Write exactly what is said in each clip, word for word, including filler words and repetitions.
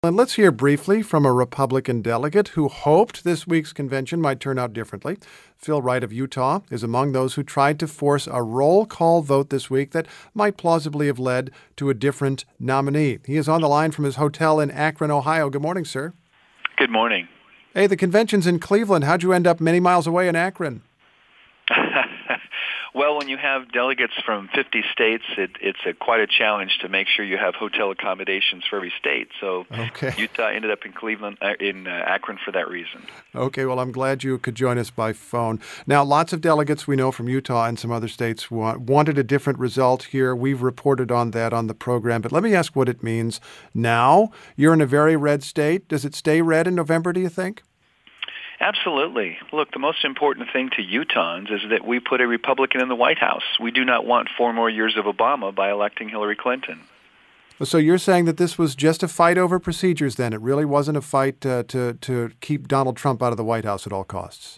And let's hear briefly from a Republican delegate who hoped this week's convention might turn out differently. Phil Wright of Utah is among those who tried to force a roll call vote this week that might plausibly have led to a different nominee. He is on the line from his hotel in Akron, Ohio. Good morning, sir. Good morning. Hey, the convention's in Cleveland. How'd you end up many miles away in Akron? Well, when you have delegates from fifty states, it, it's a, quite a challenge to make sure you have hotel accommodations for every state. So okay. Utah ended up in Cleveland, uh, in uh, Akron for that reason. Okay, well, I'm glad you could join us by phone. Now, lots of delegates we know from Utah and some other states want, wanted a different result here. We've reported on that on the program. But let me ask what it means now. You're in a very red state. Does it stay red in November, do you think? Absolutely. Look, the most important thing to Utahns is that we put a Republican in the White House. We do not want four more years of Obama by electing Hillary Clinton. So you're saying that this was just a fight over procedures then? It really wasn't a fight uh, to, to keep Donald Trump out of the White House at all costs?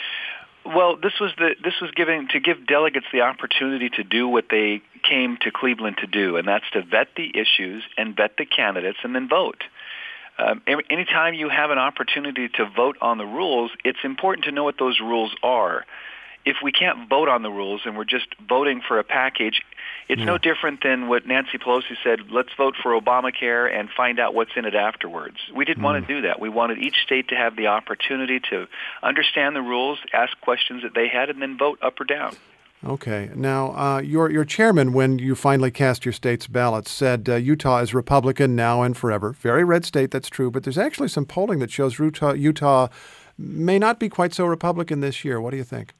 Well, this was the this was given to give delegates the opportunity to do what they came to Cleveland to do, and that's to vet the issues and vet the candidates and then vote. Um, anytime you have an opportunity to vote on the rules, it's important to know what those rules are. If we can't vote on the rules and we're just voting for a package, it's yeah. no different than what Nancy Pelosi said, let's vote for Obamacare and find out what's in it afterwards. We didn't mm. want to do that. We wanted each state to have the opportunity to understand the rules, ask questions that they had, and then vote up or down. Okay. Now, uh, your your chairman, when you finally cast your state's ballots, said uh, Utah is Republican now and forever. Very red state, that's true. But there's actually some polling that shows Utah, Utah may not be quite so Republican this year. What do you think?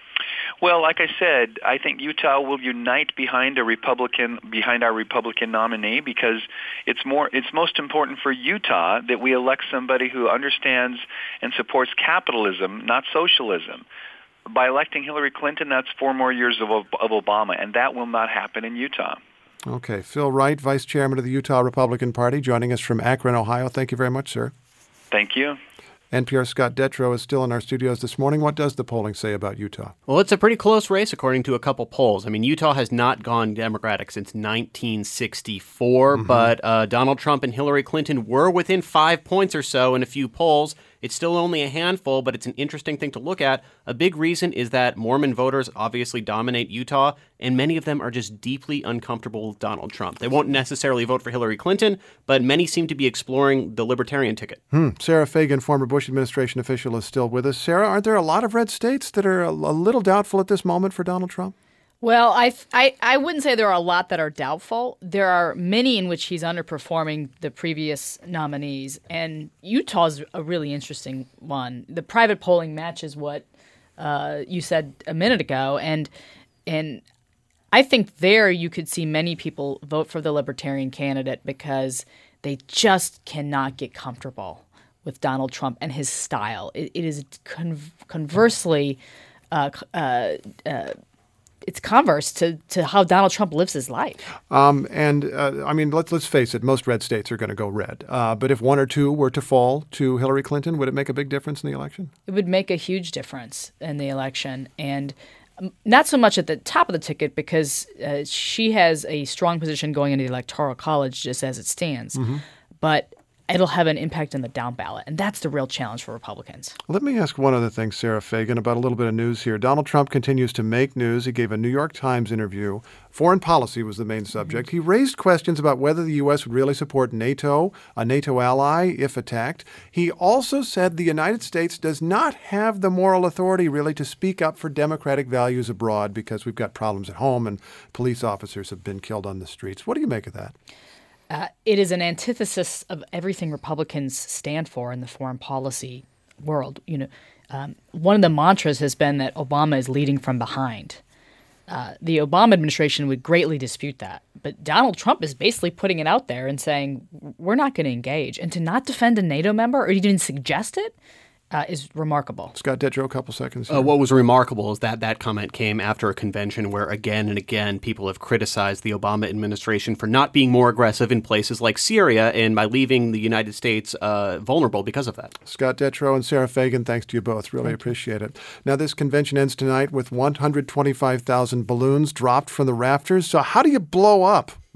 Well, like I said, I think Utah will unite behind a Republican, behind our Republican nominee, because it's more, it's most important for Utah that we elect somebody who understands and supports capitalism, not socialism. By electing Hillary Clinton, that's four more years of, of Obama, and that will not happen in Utah. Okay. Phil Wright, Vice Chairman of the Utah Republican Party, joining us from Akron, Ohio. Thank you very much, sir. Thank you. N P R's Scott Detrow is still in our studios this morning. What does the polling say about Utah? Well, it's a pretty close race, according to a couple polls. I mean, Utah has not gone Democratic since nineteen sixty-four, mm-hmm. but uh, Donald Trump and Hillary Clinton were within five points or so in a few polls. It's still only a handful, but it's an interesting thing to look at. A big reason is that Mormon voters obviously dominate Utah, and many of them are just deeply uncomfortable with Donald Trump. They won't necessarily vote for Hillary Clinton, but many seem to be exploring the Libertarian ticket. Hmm. Sarah Fagan, former Bush administration official, is still with us. Sarah, aren't there a lot of red states that are a, a little doubtful at this moment for Donald Trump? Well, I, I I wouldn't say there are a lot that are doubtful. There are many in which he's underperforming the previous nominees, and Utah's a really interesting one. The private polling matches what uh, you said a minute ago, and and I think there you could see many people vote for the Libertarian candidate because they just cannot get comfortable with Donald Trump and his style. It, it is con- conversely. Uh, uh, uh, It's converse to, to how Donald Trump lives his life. Um, and, uh, I mean, let's let's face it, most red states are going to go red. Uh, but if one or two were to fall to Hillary Clinton, would it make a big difference in the election? It would make a huge difference in the election. And not so much at the top of the ticket, because uh, she has a strong position going into the Electoral College just as it stands. Mm-hmm. But it'll have an impact on the down ballot, and that's the real challenge for Republicans. Let me ask one other thing, Sarah Fagan, about a little bit of news here. Donald Trump continues to make news. He gave a New York Times interview. Foreign policy was the main subject. He raised questions about whether the U S would really support NATO, a NATO ally, if attacked. He also said the United States does not have the moral authority, really, to speak up for democratic values abroad because we've got problems at home and police officers have been killed on the streets. What do you make of that? Uh, it is an antithesis of everything Republicans stand for in the foreign policy world. You know, um, one of the mantras has been that Obama is leading from behind. Uh, the Obama administration would greatly dispute that, but Donald Trump is basically putting it out there and saying we're not going to engage. And to not defend a NATO member or even suggest it uh, is remarkable. Scott Detrow, a couple seconds. Uh, what was remarkable is that that comment came after a convention where again and again people have criticized the Obama administration for not being more aggressive in places like Syria and by leaving the United States uh, vulnerable because of that. Scott Detrow and Sarah Fagan, thanks to you both. Really Thank appreciate you. it. Now, this convention ends tonight with one hundred twenty-five thousand balloons dropped from the rafters. So how do you blow up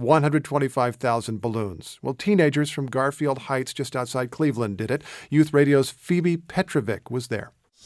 one hundred twenty-five thousand balloons. Well, teenagers from Garfield Heights, just outside Cleveland, did it. Youth Radio's Phoebe Petrovic was there.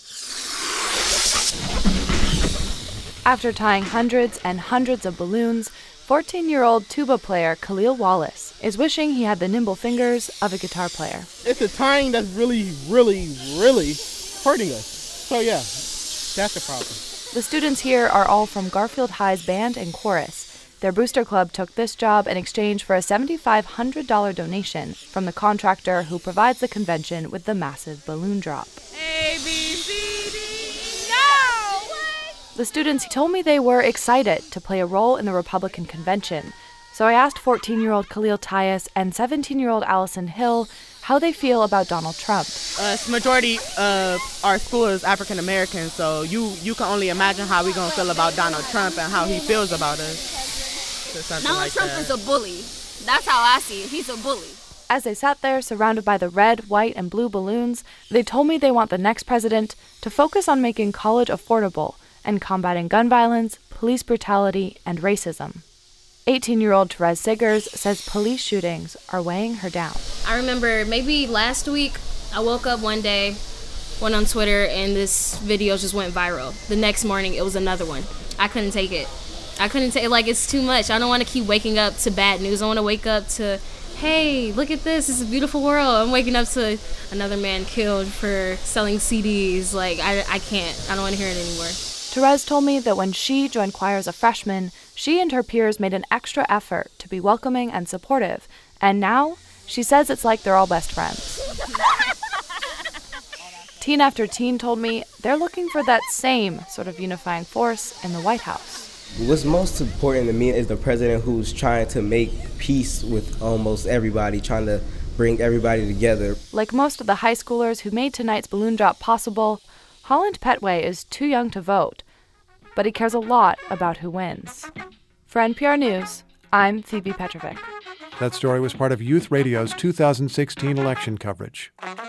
After tying hundreds and hundreds of balloons, fourteen-year-old tuba player Khalil Wallace is wishing he had the nimble fingers of a guitar player. It's the tying that's really, really, really hurting us. So yeah, that's the problem. The students here are all from Garfield High's band and chorus. Their booster club took this job in exchange for a seven thousand five hundred dollars donation from the contractor who provides the convention with the massive balloon drop. A, B, C, D, no! The students told me they were excited to play a role in the Republican convention. So I asked fourteen-year-old Khalil Tyus and seventeen-year-old Allison Hill how they feel about Donald Trump. Uh, majority of our school is African American, so you, you can only imagine how we're going to feel about Donald Trump and how he feels about us. Donald like Trump that. is a bully. That's how I see it. He's a bully. As they sat there surrounded by the red, white, and blue balloons, they told me they want the next president to focus on making college affordable and combating gun violence, police brutality, and racism. eighteen-year-old Therese Siggers says police shootings are weighing her down. I remember maybe last week, I woke up one day, went on Twitter, and this video just went viral. The next morning, it was another one. I couldn't take it. I couldn't take it. Like, it's too much. I don't want to keep waking up to bad news. I want to wake up to, hey, look at this. It's a beautiful world. I'm waking up to another man killed for selling C Ds. Like, I, I can't. I don't want to hear it anymore. Therese told me that when she joined choir as a freshman, she and her peers made an extra effort to be welcoming and supportive. And now, she says it's like they're all best friends. Teen after teen told me they're looking for that same sort of unifying force in the White House. What's most important to me is the president who's trying to make peace with almost everybody, trying to bring everybody together. Like most of the high schoolers who made tonight's balloon drop possible, Holland Petway is too young to vote, but he cares a lot about who wins. For N P R News, I'm Phoebe Petrovic. That story was part of Youth Radio's two thousand sixteen election coverage.